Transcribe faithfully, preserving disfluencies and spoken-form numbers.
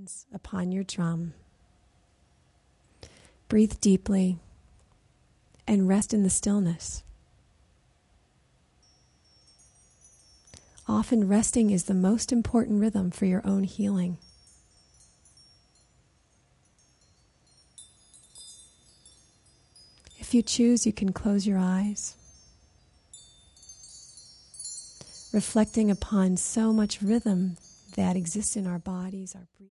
hands upon your drum. Breathe deeply and rest in the stillness. Often resting is the most important rhythm for your own healing. If you choose, you can close your eyes, reflecting upon so much rhythm that exists in our bodies, our breathing.